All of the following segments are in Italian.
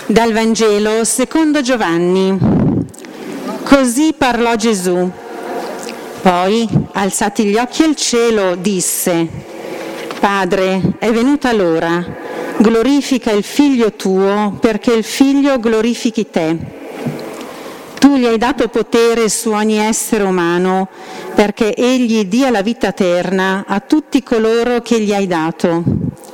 Dal Vangelo secondo Giovanni. Così parlò Gesù. Poi, alzati gli occhi al cielo, disse: Padre, è venuta l'ora, glorifica il Figlio tuo, perché il Figlio glorifichi te. Tu gli hai dato potere su ogni essere umano, perché egli dia la vita eterna a tutti coloro che gli hai dato.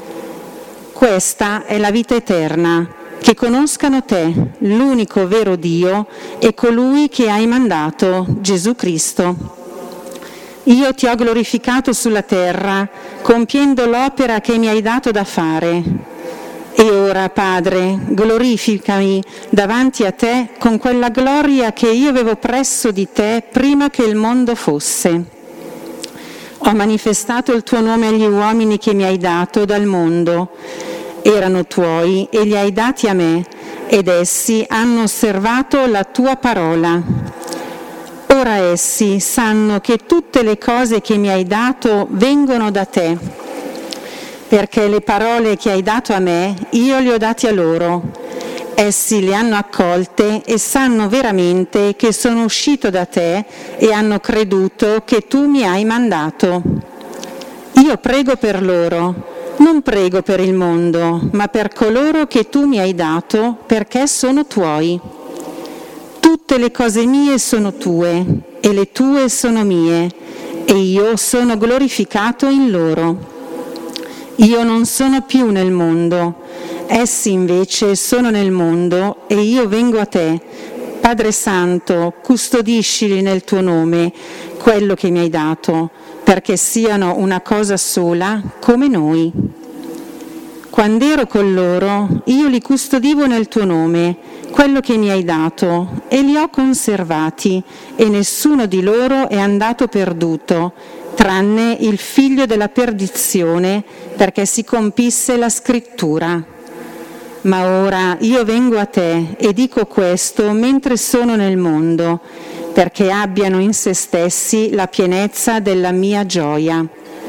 Questa è la vita eterna, che conoscano te, l'unico vero Dio, e colui che hai mandato, Gesù Cristo. Io ti ho glorificato sulla terra, compiendo l'opera che mi hai dato da fare. E ora, Padre, glorificami davanti a te con quella gloria che io avevo presso di te prima che il mondo fosse. Ho manifestato il tuo nome agli uomini che mi hai dato dal mondo. Erano tuoi e li hai dati a me, ed essi hanno osservato la tua parola. Ora essi sanno che tutte le cose che mi hai dato vengono da te, perché le parole che hai dato a me io le ho date a loro. Essi le hanno accolte e sanno veramente che sono uscito da te e hanno creduto che tu mi hai mandato. Io prego per loro, non prego per il mondo, ma per coloro che tu mi hai dato, perché sono tuoi. Tutte le cose mie sono tue e le tue sono mie, e io sono glorificato in loro. Io non sono più nel mondo, essi invece sono nel mondo e io vengo a te. Padre Santo, custodiscili nel tuo nome quello che mi hai dato, perché siano una cosa sola come noi. Quando ero con loro, io li custodivo nel tuo nome, quello che mi hai dato, e li ho conservati, e nessuno di loro è andato perduto, tranne il figlio della perdizione, perché si compisse la scrittura. Ma ora io vengo a te e dico questo mentre sono nel mondo, perché abbiano in se stessi la pienezza della mia gioia.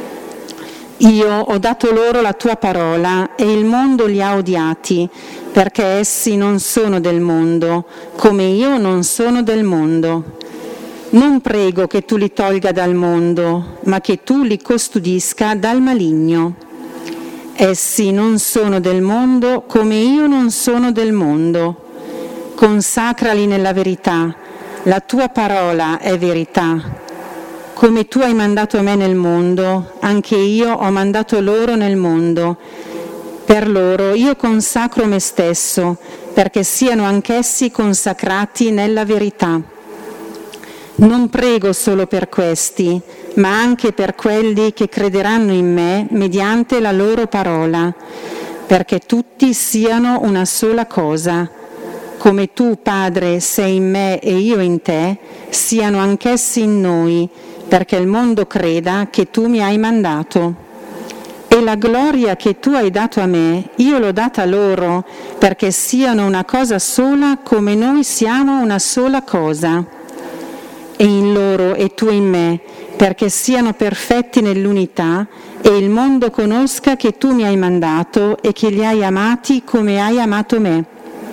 Io ho dato loro la tua parola e il mondo li ha odiati, perché essi non sono del mondo, come io non sono del mondo. Non prego che tu li tolga dal mondo, ma che tu li custodisca dal maligno. Essi non sono del mondo, come io non sono del mondo. Consacrali nella verità, la tua parola è verità. Come tu hai mandato me nel mondo, anche io ho mandato loro nel mondo. Per loro io consacro me stesso, perché siano anch'essi consacrati nella verità. Non prego solo per questi, ma anche per quelli che crederanno in me mediante la loro parola, perché tutti siano una sola cosa. Come tu, Padre, sei in me e io in te, siano anch'essi in noi, perché il mondo creda che tu mi hai mandato. E la gloria che tu hai dato a me, io l'ho data loro, perché siano una cosa sola come noi siamo una sola cosa. E in loro e tu in me, perché siano perfetti nell'unità, e il mondo conosca che tu mi hai mandato e che li hai amati come hai amato me.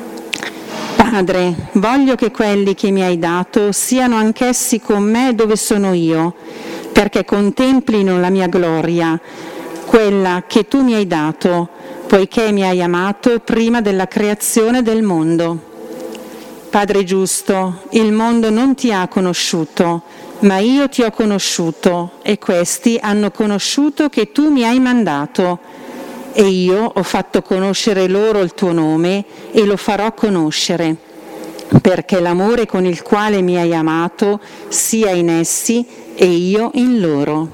Padre, voglio che quelli che mi hai dato siano anch'essi con me dove sono io, perché contemplino la mia gloria, quella che tu mi hai dato, poiché mi hai amato prima della creazione del mondo. Padre giusto, il mondo non ti ha conosciuto, ma io ti ho conosciuto, e questi hanno conosciuto che tu mi hai mandato. E io ho fatto conoscere loro il tuo nome e lo farò conoscere, perché l'amore con il quale mi hai amato sia in essi e io in loro.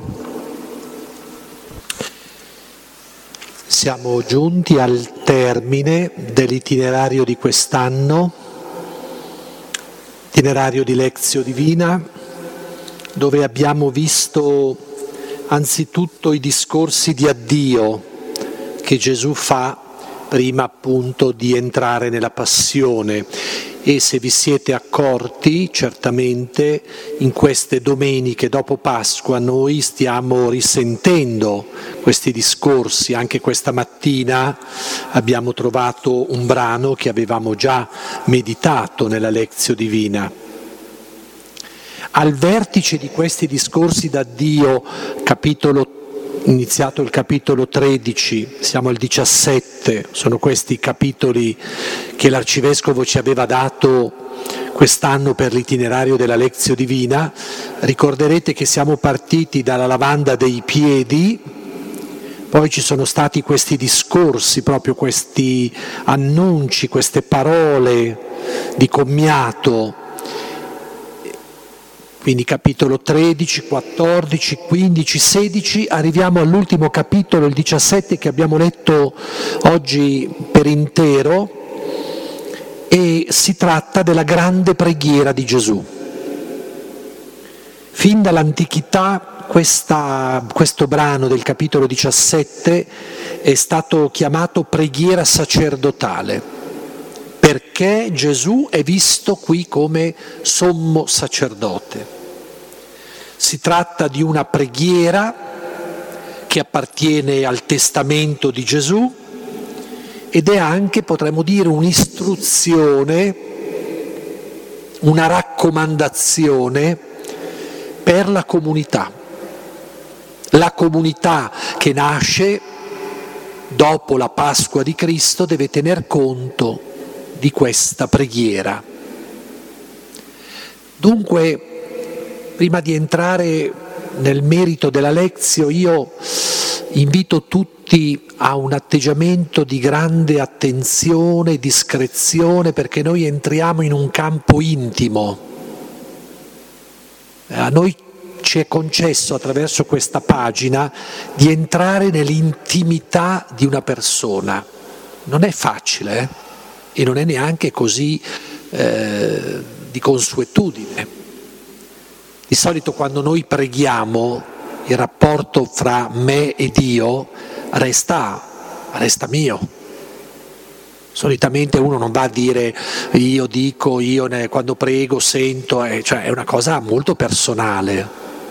Siamo giunti al termine dell'itinerario di quest'anno, itinerario di Lectio Divina, dove abbiamo visto anzitutto i discorsi di addio che Gesù fa prima appunto di entrare nella passione, e se vi siete accorti, certamente in queste domeniche dopo Pasqua noi stiamo risentendo questi discorsi. Anche questa mattina abbiamo trovato un brano che avevamo già meditato nella Lectio Divina. Al vertice di questi discorsi d'addio, iniziato il capitolo 13, siamo al 17, sono questi i capitoli che l'Arcivescovo ci aveva dato quest'anno per l'itinerario della Lectio Divina. Ricorderete che siamo partiti dalla lavanda dei piedi, poi ci sono stati questi discorsi, proprio questi annunci, queste parole di commiato. Quindi capitolo 13, 14, 15, 16, arriviamo all'ultimo capitolo, il 17, che abbiamo letto oggi per intero, e si tratta della grande preghiera di Gesù. Fin dall'antichità questo brano del capitolo 17 è stato chiamato preghiera sacerdotale, perché Gesù è visto qui come sommo sacerdote. Si tratta di una preghiera che appartiene al testamento di Gesù ed è anche, potremmo dire, un'istruzione, una raccomandazione per la comunità. La comunità che nasce dopo la Pasqua di Cristo deve tener conto di questa preghiera. Dunque, prima di entrare nel merito della Lectio, io invito tutti a un atteggiamento di grande attenzione e discrezione, perché noi entriamo in un campo intimo. A noi ci è concesso attraverso questa pagina di entrare nell'intimità di una persona. Non è facile, e non è neanche così di consuetudine. Di solito quando noi preghiamo il rapporto fra me e Dio resta mio. Solitamente uno non va a dire io dico, quando prego sento, cioè è una cosa molto personale.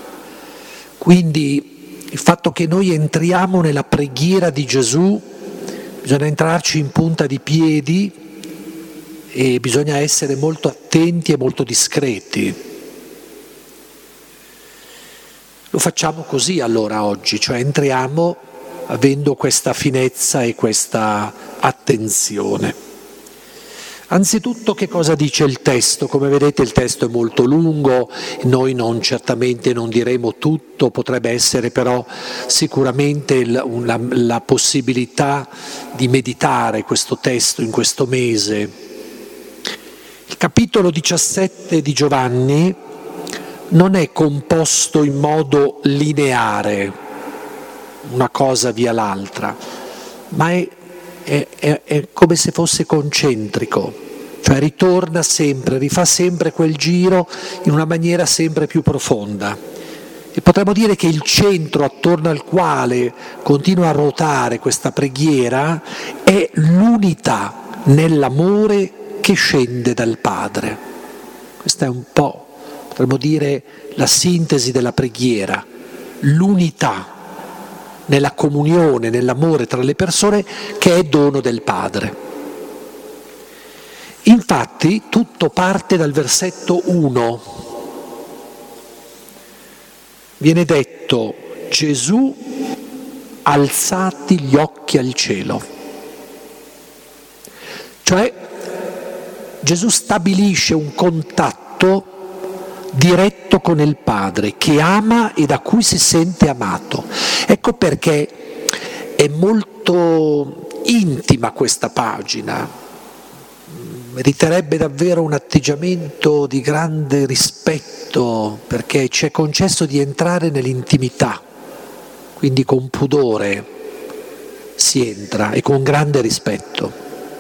Quindi il fatto che noi entriamo nella preghiera di Gesù, bisogna entrarci in punta di piedi e bisogna essere molto attenti e molto discreti. Lo facciamo così allora oggi, cioè entriamo avendo questa finezza e questa attenzione. Anzitutto, che cosa dice il testo? Come vedete il testo è molto lungo, noi certamente non diremo tutto, potrebbe essere però sicuramente la possibilità di meditare questo testo in questo mese. Il capitolo 17 di Giovanni non è composto in modo lineare, una cosa via l'altra, ma è come se fosse concentrico, cioè ritorna sempre, rifà sempre quel giro in una maniera sempre più profonda. E potremmo dire che il centro attorno al quale continua a ruotare questa preghiera è l'unità nell'amore che scende dal Padre. Questa è un po', potremmo dire, la sintesi della preghiera, l'unità nella comunione, nell'amore tra le persone, che è dono del Padre. Infatti tutto parte dal versetto 1. Viene detto: Gesù, alzati gli occhi al cielo. Cioè Gesù stabilisce un contatto diretto con il Padre, che ama e da cui si sente amato. Ecco perché è molto intima questa pagina, meriterebbe davvero un atteggiamento di grande rispetto, perché ci è concesso di entrare nell'intimità, quindi con pudore si entra e con grande rispetto.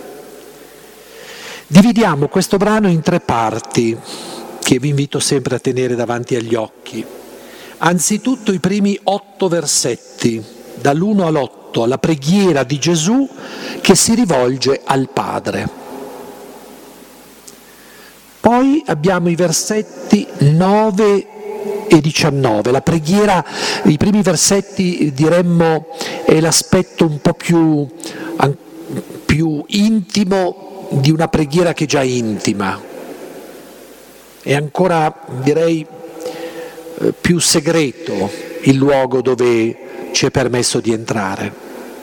Dividiamo questo brano in 3 parti, che vi invito sempre a tenere davanti agli occhi. Anzitutto i primi 8 versetti, dall'1 all'8, la preghiera di Gesù che si rivolge al Padre. Poi abbiamo i versetti 9 e 19. La preghiera, i primi versetti diremmo è l'aspetto un po' più intimo di una preghiera che è già intima. È ancora, direi, più segreto il luogo dove ci è permesso di entrare.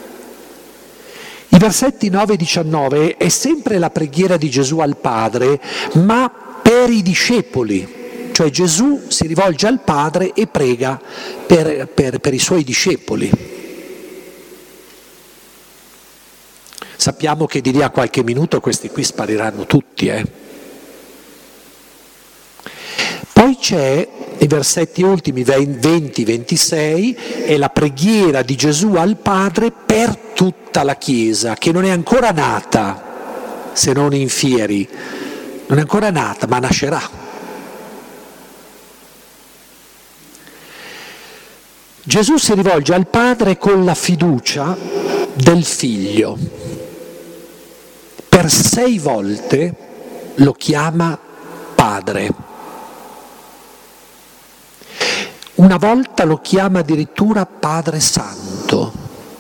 I versetti 9 e 19 è sempre la preghiera di Gesù al Padre, ma per i discepoli. Cioè Gesù si rivolge al Padre e prega per i suoi discepoli. Sappiamo che di lì a qualche minuto questi qui spariranno tutti. Poi c'è i versetti ultimi 20-26, è la preghiera di Gesù al Padre per tutta la Chiesa, che non è ancora nata, se non in fieri, non è ancora nata, ma nascerà. Gesù si rivolge al Padre con la fiducia del Figlio. Per 6 volte lo chiama Padre. Una volta lo chiama addirittura Padre Santo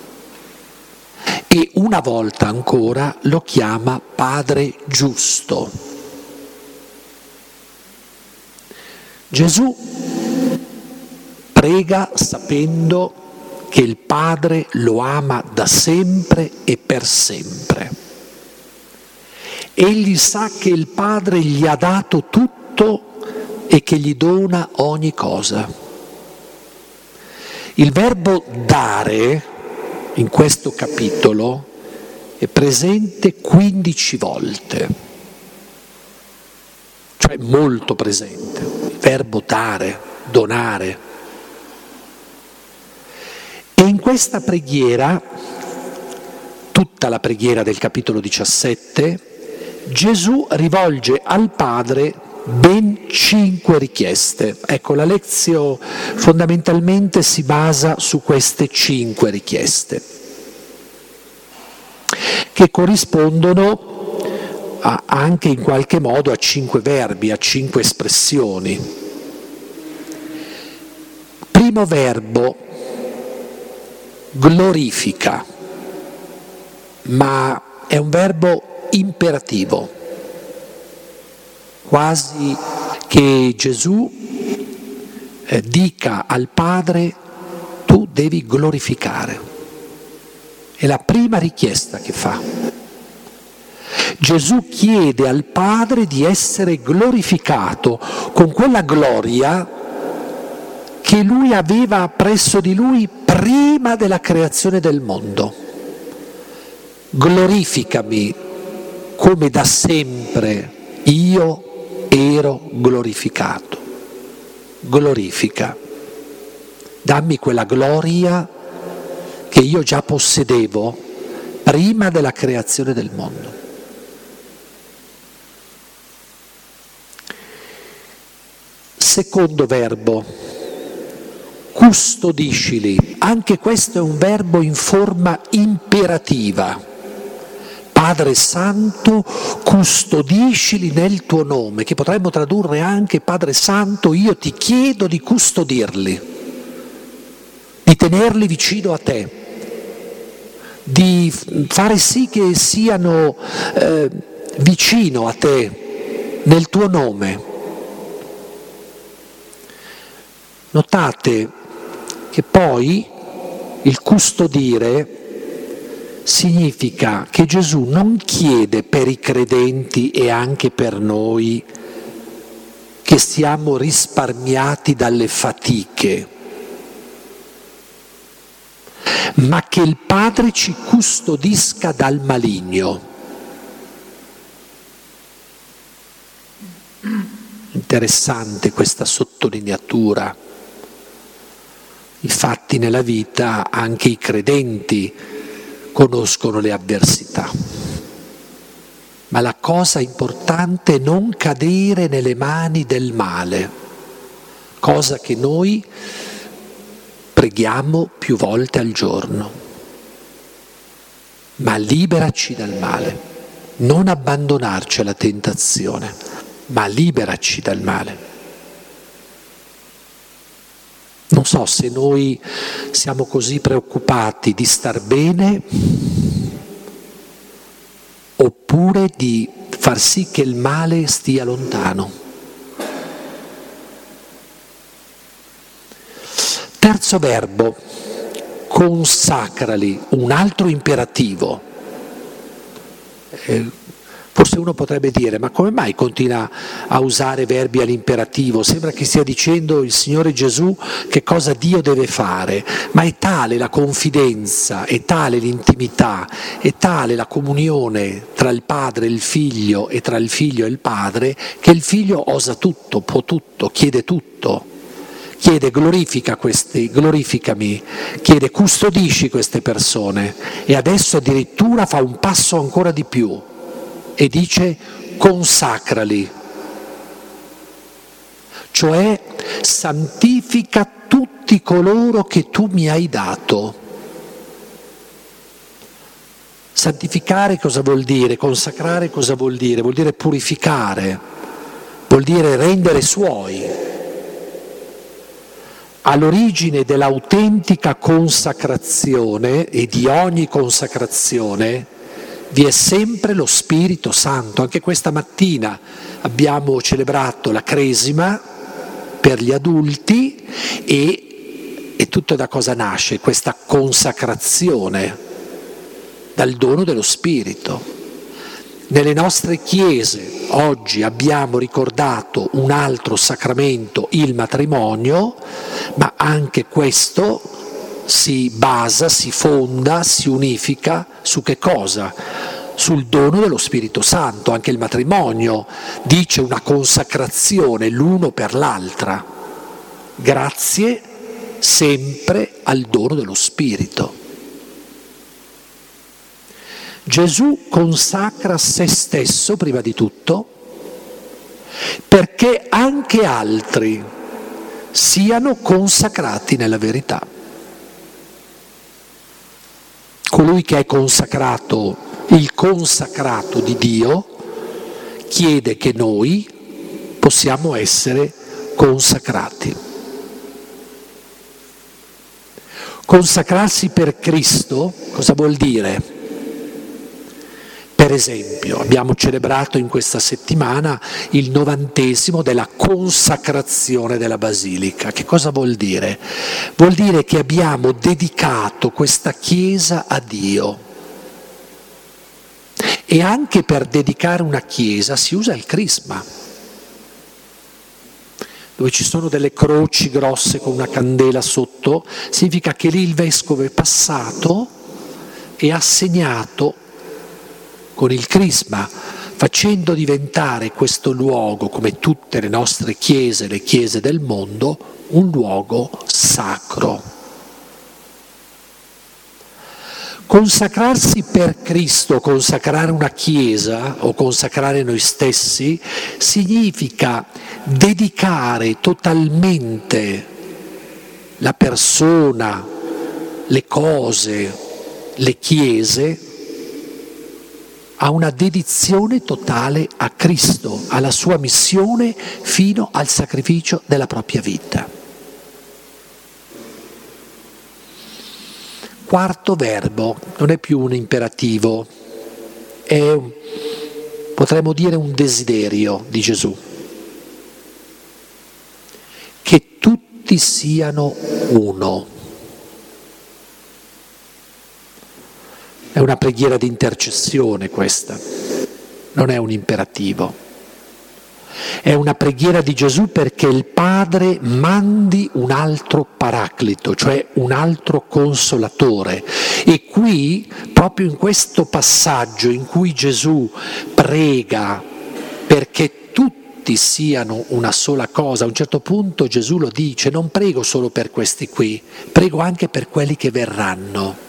e una volta ancora lo chiama Padre Giusto. Gesù prega sapendo che il Padre lo ama da sempre e per sempre. Egli sa che il Padre gli ha dato tutto e che gli dona ogni cosa. Il verbo dare in questo capitolo è presente 15 volte, cioè molto presente. Il verbo dare, donare. E in questa preghiera, tutta la preghiera del capitolo 17, Gesù rivolge al Padre ben 5 richieste. Ecco, la lezione fondamentalmente si basa su queste 5 richieste, che corrispondono anche in qualche modo a 5 verbi, a 5 espressioni. Primo verbo, glorifica, ma è un verbo imperativo, quasi che Gesù dica al Padre: tu devi glorificare. È la prima richiesta che fa. Gesù chiede al Padre di essere glorificato con quella gloria che lui aveva presso di lui prima della creazione del mondo. Glorificami come da sempre io ero glorificato. Glorifica. Dammi quella gloria che io già possedevo prima della creazione del mondo. Secondo verbo, custodiscili. Anche questo è un verbo in forma imperativa. Padre Santo, custodiscili nel tuo nome, che potremmo tradurre anche: Padre Santo, io ti chiedo di custodirli, di tenerli vicino a te, di fare sì che siano vicino a te nel tuo nome. Notate che poi il custodire significa che Gesù non chiede per i credenti e anche per noi che siamo risparmiati dalle fatiche, ma che il Padre ci custodisca dal maligno. Interessante questa sottolineatura. Infatti nella vita anche i credenti conoscono le avversità, ma la cosa importante è non cadere nelle mani del male, cosa che noi preghiamo più volte al giorno. Ma liberaci dal male, non abbandonarci alla tentazione. ma liberaci dal male. Non so se noi siamo così preoccupati di star bene oppure di far sì che il male stia lontano. Terzo verbo, consacrali, un altro imperativo. Forse uno potrebbe dire, ma come mai continua a usare verbi all'imperativo? Sembra che stia dicendo il Signore Gesù che cosa Dio deve fare, ma è tale la confidenza, è tale l'intimità, è tale la comunione tra il Padre e il Figlio e tra il Figlio e il Padre, che il Figlio osa tutto, può tutto, chiede tutto. Chiede glorificami, chiede custodisci queste persone e adesso addirittura fa un passo ancora di più e dice consacrali, cioè santifica tutti coloro che tu mi hai dato. Santificare cosa vuol dire? Consacrare cosa vuol dire? Vuol dire purificare, vuol dire rendere suoi. All'origine dell'autentica consacrazione e di ogni consacrazione vi è sempre lo Spirito Santo. Anche questa mattina abbiamo celebrato la Cresima per gli adulti e tutto da cosa nasce? Questa consacrazione dal dono dello Spirito. Nelle nostre chiese oggi abbiamo ricordato un altro sacramento, il matrimonio, ma anche questo si basa, si fonda, si unifica su che cosa? Sul dono dello Spirito Santo. Anche il matrimonio dice una consacrazione l'uno per l'altra, grazie sempre al dono dello Spirito. Gesù consacra se stesso prima di tutto perché anche altri siano consacrati nella verità. Colui che è consacrato, il consacrato di Dio, chiede che noi possiamo essere consacrati. Consacrarsi per Cristo cosa vuol dire? Per esempio, abbiamo celebrato in questa settimana il 90° della consacrazione della Basilica. Che cosa vuol dire? Vuol dire che abbiamo dedicato questa Chiesa a Dio. E anche per dedicare una Chiesa si usa il crisma, dove ci sono delle croci grosse con una candela sotto, significa che lì il Vescovo è passato e ha segnato con il crisma, facendo diventare questo luogo, come tutte le nostre chiese, le chiese del mondo, un luogo sacro. Consacrarsi per Cristo, consacrare una chiesa o consacrare noi stessi, significa dedicare totalmente la persona, le cose, le chiese, a una dedizione totale a Cristo, alla sua missione fino al sacrificio della propria vita. Quarto verbo, non è più un imperativo, è potremmo dire un desiderio di Gesù. Che tutti siano uno. È una preghiera di intercessione questa, non è un imperativo. È una preghiera di Gesù perché il Padre mandi un altro paraclito, cioè un altro consolatore. E qui, proprio in questo passaggio in cui Gesù prega perché tutti siano una sola cosa, a un certo punto Gesù lo dice, non prego solo per questi qui, prego anche per quelli che verranno.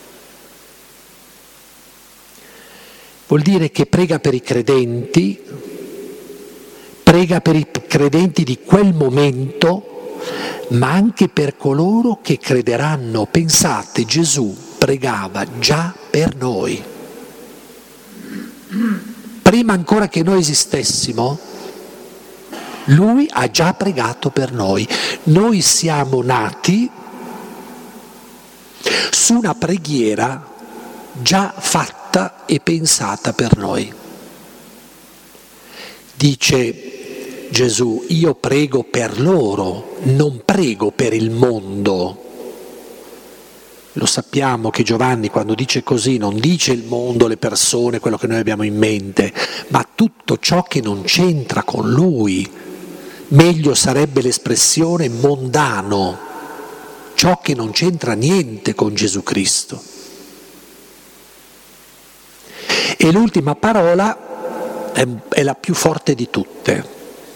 Vuol dire che prega per i credenti, prega per i credenti di quel momento, ma anche per coloro che crederanno. Pensate, Gesù pregava già per noi. Prima ancora che noi esistessimo, Lui ha già pregato per noi. Noi siamo nati su una preghiera già fatta e pensata per noi. Dice Gesù, io prego per loro, non prego per il mondo. Lo sappiamo che Giovanni quando dice così non dice il mondo, le persone, quello che noi abbiamo in mente, ma tutto ciò che non c'entra con lui. Meglio sarebbe l'espressione mondano, ciò che non c'entra niente con Gesù Cristo. E l'ultima parola è la più forte di tutte.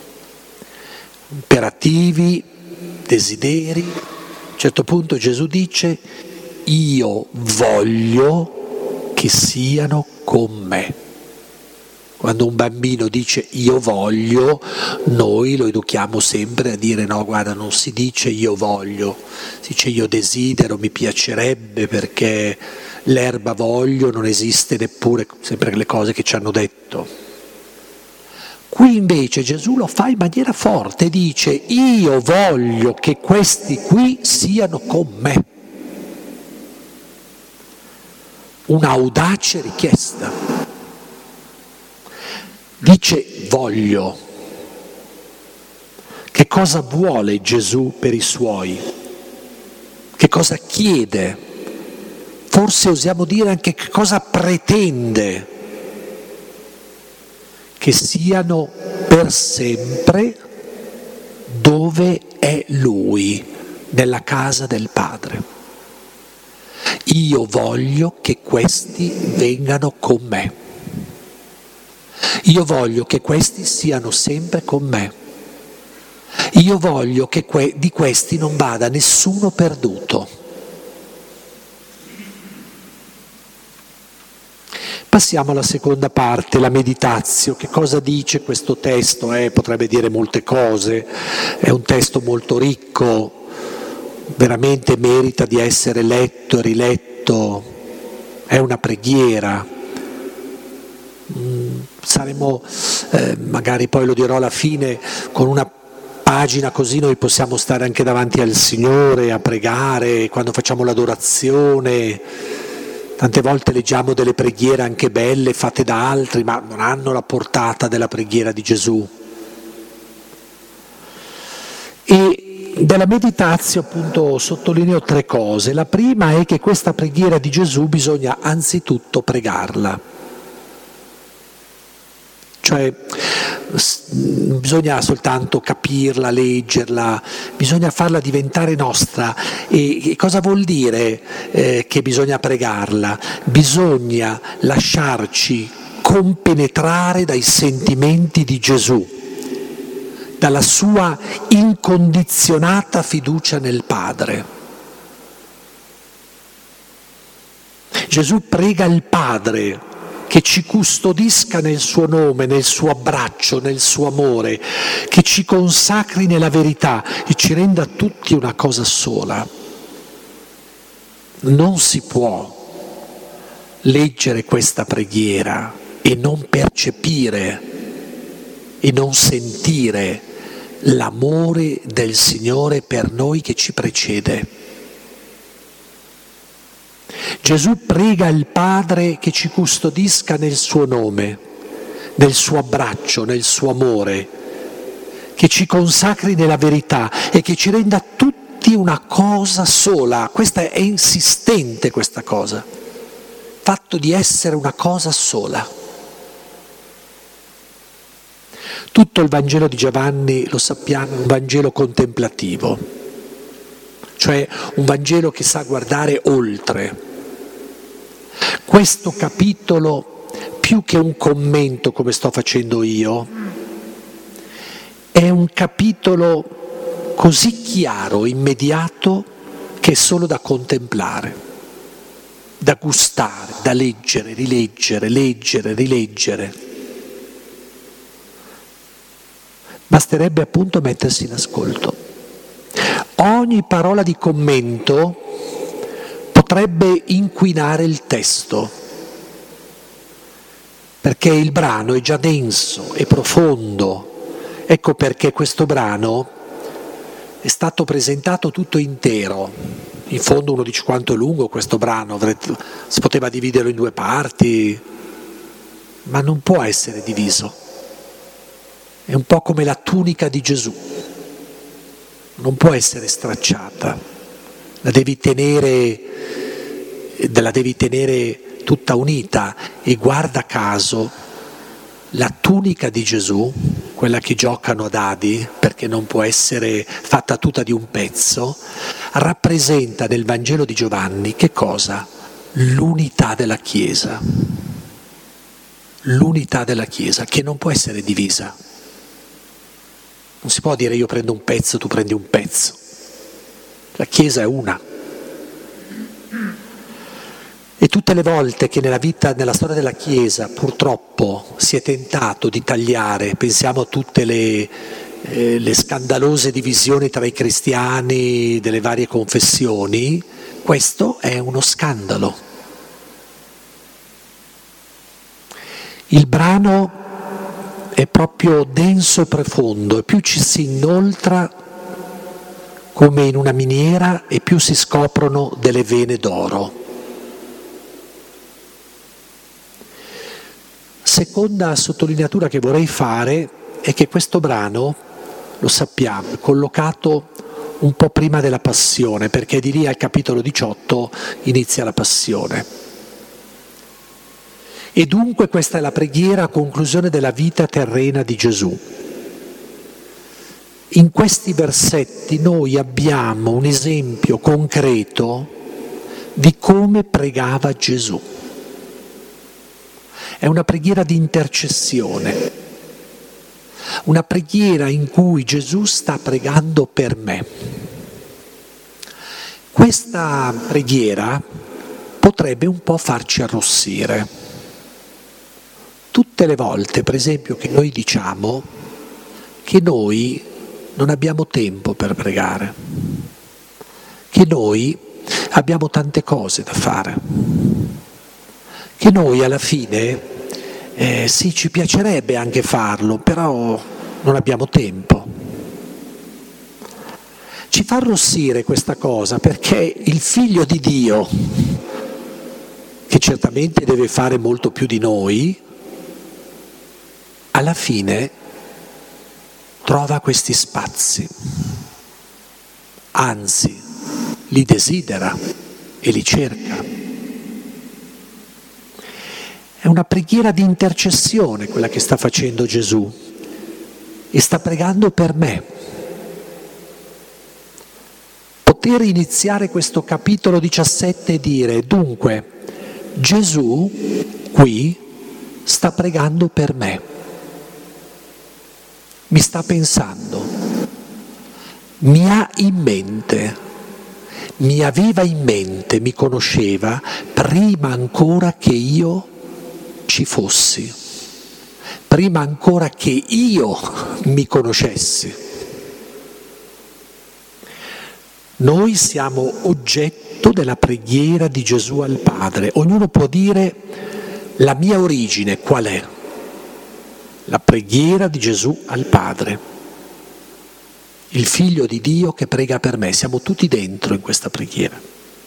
Imperativi, desideri. A un certo punto Gesù dice, io voglio che siano con me. Quando un bambino dice io voglio, noi lo educhiamo sempre a dire no, guarda, non si dice io voglio, si dice io desidero, mi piacerebbe, perché l'erba voglio non esiste neppure, sempre le cose che ci hanno detto. Qui invece Gesù lo fa in maniera forte, dice io voglio che questi qui siano con me. Un'audace richiesta. Dice voglio. Che cosa vuole Gesù per i suoi? Che cosa chiede? Forse osiamo dire anche che cosa pretende? Che siano per sempre dove è Lui, nella casa del Padre. Io voglio che questi vengano con me. Io voglio che questi siano sempre con me. Io voglio che di questi non vada nessuno perduto. Passiamo alla seconda parte, la meditazio. Che cosa dice questo testo? Potrebbe dire molte cose, è un testo molto ricco, veramente merita di essere letto e riletto, è una preghiera. Saremo, magari poi lo dirò alla fine, con una pagina così noi possiamo stare anche davanti al Signore a pregare, quando facciamo l'adorazione. Tante volte leggiamo delle preghiere anche belle fatte da altri, ma non hanno la portata della preghiera di Gesù. E della meditazio appunto sottolineo 3 cose. La prima è che questa preghiera di Gesù bisogna anzitutto pregarla. Cioè non bisogna soltanto capirla, leggerla, bisogna farla diventare nostra. E cosa vuol dire che bisogna pregarla? Bisogna lasciarci compenetrare dai sentimenti di Gesù, dalla sua incondizionata fiducia nel Padre. Gesù prega il Padre che ci custodisca nel suo nome, nel suo abbraccio, nel suo amore, che ci consacri nella verità e ci renda tutti una cosa sola. Non si può leggere questa preghiera e non percepire e non sentire l'amore del Signore per noi che ci precede. Gesù prega il Padre che ci custodisca nel suo nome, nel suo abbraccio, nel suo amore, che ci consacri nella verità e che ci renda tutti una cosa sola. Questa è insistente, questa cosa, fatto di essere una cosa sola. Tutto il Vangelo di Giovanni, lo sappiamo, è un Vangelo contemplativo, cioè un Vangelo che sa guardare oltre. Questo capitolo, più che un commento come sto facendo io, è un capitolo così chiaro, immediato, che è solo da contemplare, da gustare, da leggere, rileggere, leggere, rileggere. Basterebbe appunto mettersi in ascolto. Ogni parola di commento potrebbe inquinare il testo, perché il brano è già denso, è profondo, Ecco perché questo brano è stato presentato tutto intero. In fondo uno dice: quanto è lungo questo brano, si poteva dividerlo in 2 parti, ma non può essere diviso. È un po' come la tunica di Gesù, non può essere stracciata, la devi tenere tutta unita. E guarda caso, la tunica di Gesù, quella che giocano a dadi, perché non può essere fatta tutta di un pezzo, rappresenta nel Vangelo di Giovanni che cosa? L'unità della Chiesa. L'unità della Chiesa, che non può essere divisa. Non si può dire: io prendo un pezzo, tu prendi un pezzo. La Chiesa è una. E tutte le volte che nella storia della Chiesa purtroppo si è tentato di tagliare, pensiamo a tutte le scandalose divisioni tra i cristiani delle varie confessioni, questo è uno scandalo. Il brano è proprio denso e profondo, e più ci si inoltra come in una miniera e più si scoprono delle vene d'oro. Seconda sottolineatura che vorrei fare è che questo brano, lo sappiamo, è collocato un po' prima della Passione, perché di lì al capitolo 18 inizia la Passione. E dunque questa è la preghiera a conclusione della vita terrena di Gesù. In questi versetti noi abbiamo un esempio concreto di come pregava Gesù. È una preghiera di intercessione, una preghiera in cui Gesù sta pregando per me. Questa preghiera potrebbe un po' farci arrossire. Tutte le volte, per esempio, che noi diciamo che noi non abbiamo tempo per pregare, che noi abbiamo tante cose da fare, che noi alla fine sì, ci piacerebbe anche farlo, però non abbiamo tempo. Ci fa arrossire questa cosa perché il Figlio di Dio, che certamente deve fare molto più di noi, alla fine trova questi spazi, anzi li desidera e li cerca. È una preghiera di intercessione quella che sta facendo Gesù, e sta pregando per me. Poter iniziare questo capitolo 17 e dire: dunque Gesù qui sta pregando per me, mi sta pensando, mi ha in mente, mi aveva in mente, mi conosceva prima ancora che io ci fossi, prima ancora che io mi conoscessi. Noi siamo oggetto della preghiera di Gesù al Padre. Ognuno può dire: la mia origine qual è? La preghiera di Gesù al Padre, il Figlio di Dio che prega per me. Siamo tutti dentro in questa preghiera.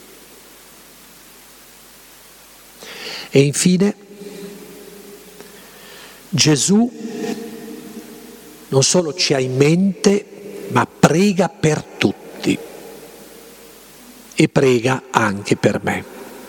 E infine Gesù non solo ci ha in mente, ma prega per tutti e prega anche per me.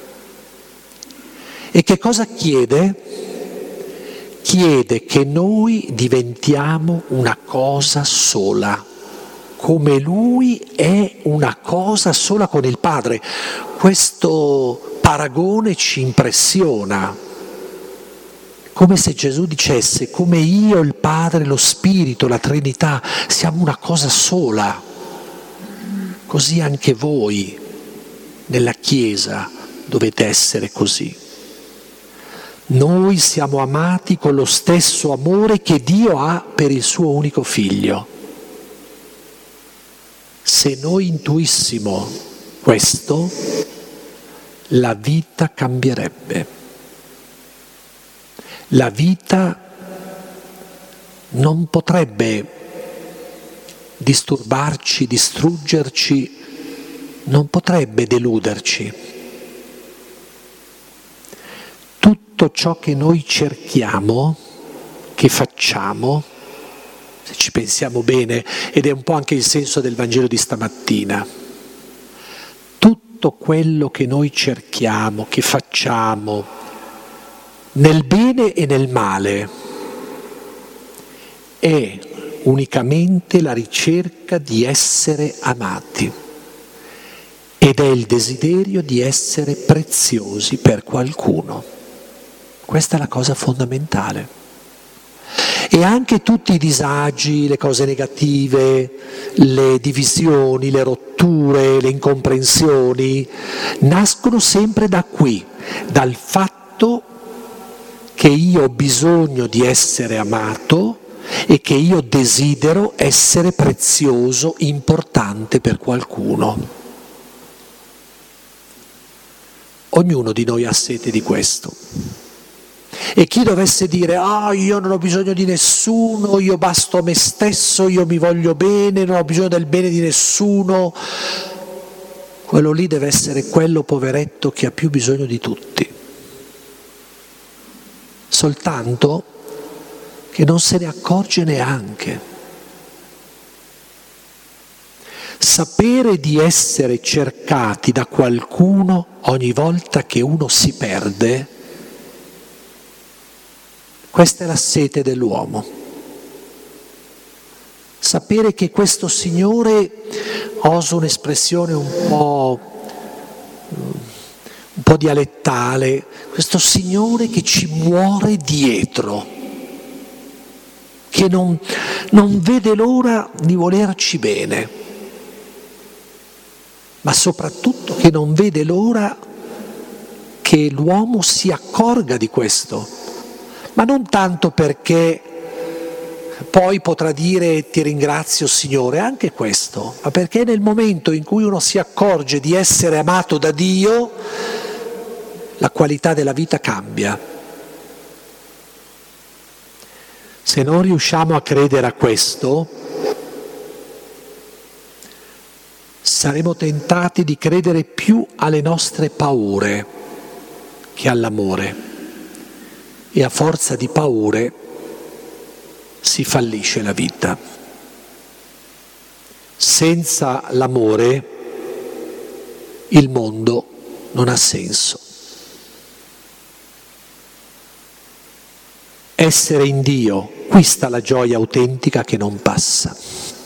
E che cosa chiede? Chiede che noi diventiamo una cosa sola, come Lui è una cosa sola con il Padre. Questo paragone ci impressiona. Come se Gesù dicesse: come io, il Padre, lo Spirito, la Trinità, siamo una cosa sola, così anche voi nella Chiesa dovete essere così. Noi siamo amati con lo stesso amore che Dio ha per il suo unico Figlio. Se noi intuissimo questo, la vita cambierebbe. La vita non potrebbe disturbarci, distruggerci, non potrebbe deluderci. Tutto ciò che noi cerchiamo, che facciamo, se ci pensiamo bene, ed è un po' anche il senso del Vangelo di stamattina, tutto quello che noi cerchiamo, che facciamo, nel bene e nel male, è unicamente la ricerca di essere amati ed è il desiderio di essere preziosi per qualcuno. Questa è la cosa fondamentale. E anche tutti i disagi, le cose negative, le divisioni, le rotture, le incomprensioni, nascono sempre da qui, dal fatto che io ho bisogno di essere amato e che io desidero essere prezioso, importante per qualcuno. Ognuno di noi ha sete di questo. E chi dovesse dire, io non ho bisogno di nessuno, io basto a me stesso, io mi voglio bene, non ho bisogno del bene di nessuno, quello lì deve essere quello poveretto che ha più bisogno di tutti. Soltanto che non se ne accorge neanche. Sapere di essere cercati da qualcuno ogni volta che uno si perde, questa è la sete dell'uomo. Sapere che questo Signore, oso un'espressione un po' dialettale, questo Signore che ci muore dietro, che non vede l'ora di volerci bene, ma soprattutto che non vede l'ora che l'uomo si accorga di questo, ma non tanto perché poi potrà dire ti ringrazio Signore, anche questo, ma perché nel momento in cui uno si accorge di essere amato da Dio, la qualità della vita cambia. Se non riusciamo a credere a questo, saremo tentati di credere più alle nostre paure che all'amore. E a forza di paure si fallisce la vita. Senza l'amore il mondo non ha senso. Essere in Dio, qui sta la gioia autentica che non passa.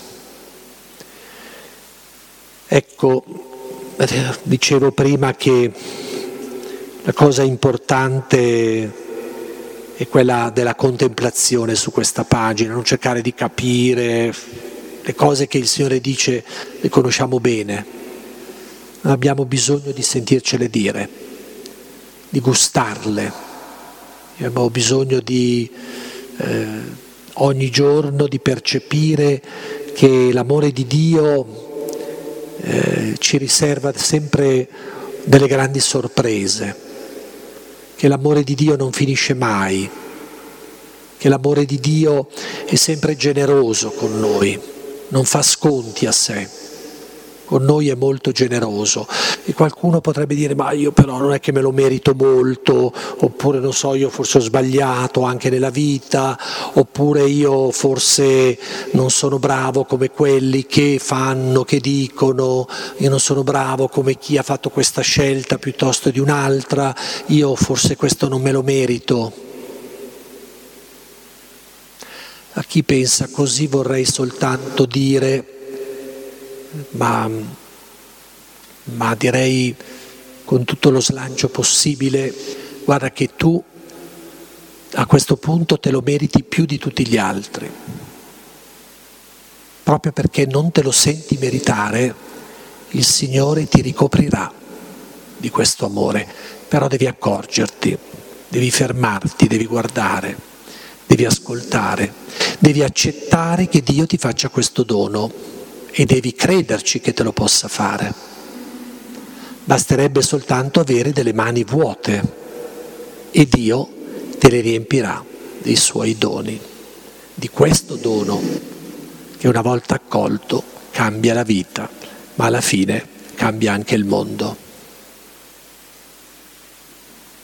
Ecco, dicevo prima che la cosa importante è quella della contemplazione su questa pagina, non cercare di capire le cose che il Signore dice, le conosciamo bene, ma abbiamo bisogno di sentircele dire, di gustarle. Abbiamo bisogno di ogni giorno di percepire che l'amore di Dio ci riserva sempre delle grandi sorprese, che l'amore di Dio non finisce mai, che l'amore di Dio è sempre generoso con noi, non fa sconti a sé. Con noi è molto generoso e qualcuno potrebbe dire ma io però non è che me lo merito molto, oppure non so, io forse ho sbagliato anche nella vita, oppure io forse non sono bravo come quelli che fanno, che dicono, io non sono bravo come chi ha fatto questa scelta piuttosto di un'altra, io forse questo non me lo merito. A chi pensa così vorrei soltanto dire ma direi con tutto lo slancio possibile, guarda che tu a questo punto te lo meriti più di tutti gli altri, proprio perché non te lo senti meritare, il Signore ti ricoprirà di questo amore, però devi accorgerti, devi fermarti, devi guardare, devi ascoltare, devi accettare che Dio ti faccia questo dono. E devi crederci che te lo possa fare. Basterebbe soltanto avere delle mani vuote e Dio te le riempirà dei suoi doni, di questo dono che una volta accolto cambia la vita, ma alla fine cambia anche il mondo.